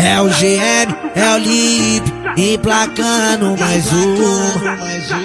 É o GM, é o Lip, emplacando mais uma.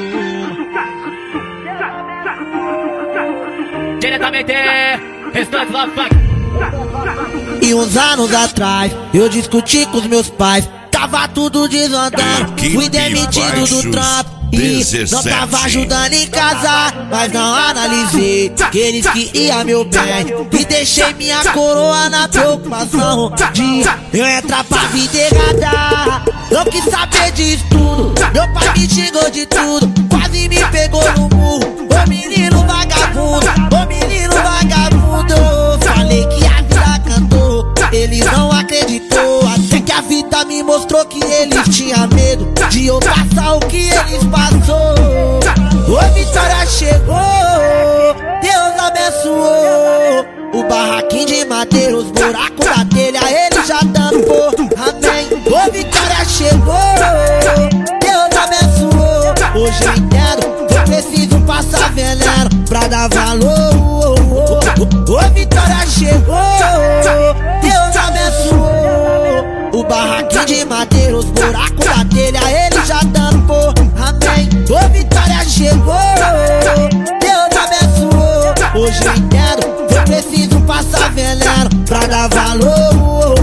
Diretamente, restante Love Funk. E uns anos atrás, eu discuti com os meus pais. Tava tudo desandando, fui demitido do trampo e não tava ajudando em casa. Mas não analisei que eles queriam meu bem e deixei minha coroa na preocupação de eu entrar pra vida errada. Não quis saber disso tudo, meu pai me xingou de tudo, quase me pegou no murro. Ô menino vagabundo, ô menino vagabundo. Falei que a vida cantou, eles não acreditou. Até que a vida me mostrou que eles tinham medo de eu passar o que eles passou. Ô vitória chegou, Deus abençoou. O barraquinho de madeira, os buracos da telha, ele já tampou. Amém. Ô vitória chegou, Deus abençoou. Hoje eu entendo que eu preciso passar veneno pra dar valor. Ô vitória chegou, Deus abençoou. O barraquinho de madeira, os buracos da telha, ele já tampou. Amém. Ô vitória chegou, Deus abençoou. Hoje eu entendo que eu preciso passar veneno pra dar valor.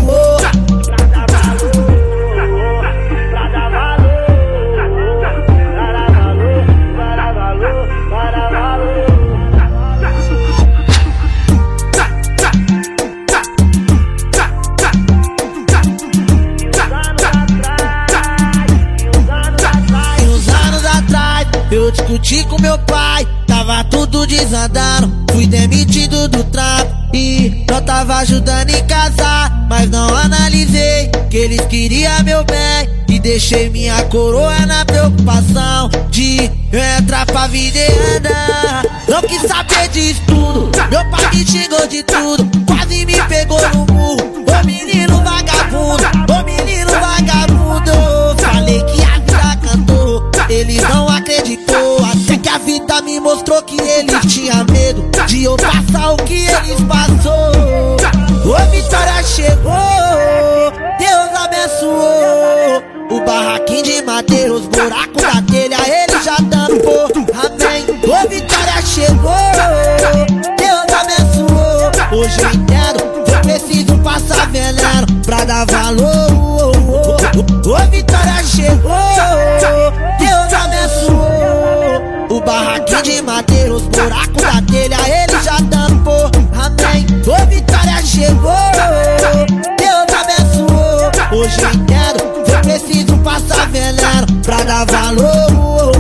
Eu discuti com meu pai, tava tudo desandando, fui demitido do trampo e não tava ajudando em casa. Mas não analisei que eles queriam meu bem e deixei minha coroa na preocupação de eu entrar pra vida e andar. Não quis saber disso tudo, meu pai me xingou de tudo, quase me pegou no murro. Ô menino vagabundo, ô menino vagabundo. Falei que a vida cantou, eles não acreditou. Até que a vida me mostrou que eles tinham medo de eu passar o que eles passou. Ô vitória chegou, Deus abençoou. O barraquinho de madeira, os buracos da telha, ele já tampou. Amém. Ô vitória chegou, Deus abençoou. Hoje eu entendo que eu preciso passar veneno pra dar valor. Ô vitória chegou, Deus abençoou. O barraquinho de madeira, os buracos da telha, ele já tampou. Amém. Ô vitória chegou, Deus abençoou. Hoje eu entendo que eu preciso passar veneno pra dar valor.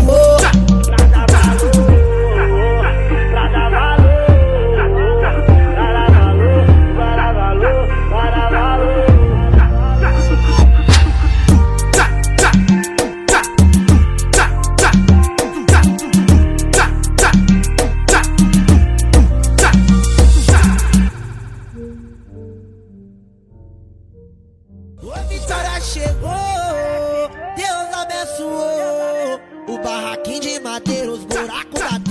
Ô vitória chegou, Deus abençoou. O barraquinho de madeira, os buracos da